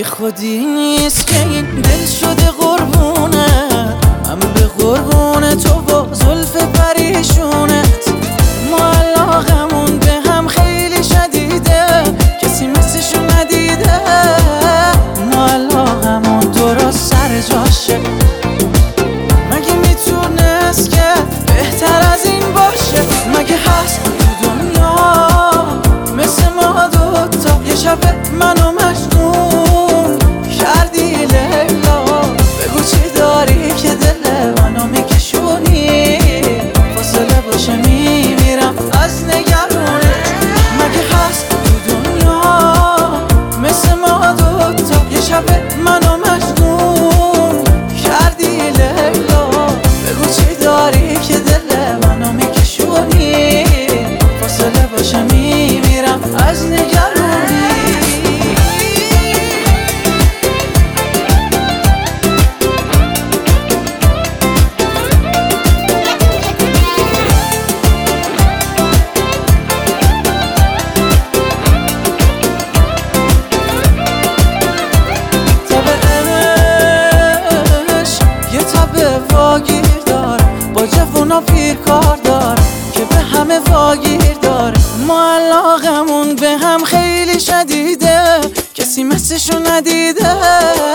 بی خودی نیست که این دل شده قربونه، من به قربون تو با زلف پریشونت. ما علاقمون به هم خیلی شدیده، کسی مثلشو ندیده. ما علاقمون درست سر جاشه، مگه میتونست که بهتر از این باشه؟ مگه هست تو دنیا مثل ما دوتا؟ یه شب منو مجنون کردی لیلا، بگو چی داری که دل منو میکشونی؟ فاصله باشه میمیرم از نگرونت. مگه هست تو دنیا مثل ما دوتا؟ یه شب منو مجنون کردی لیلا، بگو چی داری که دل منو میکشونی؟ فاصله باشه میمیرم از نگرونی. واگیر داره با جوونا پیر کار داره که به همه واگیر داره. ما علاقمون به هم خیلی شدیده، کسی مثلشو ندیده.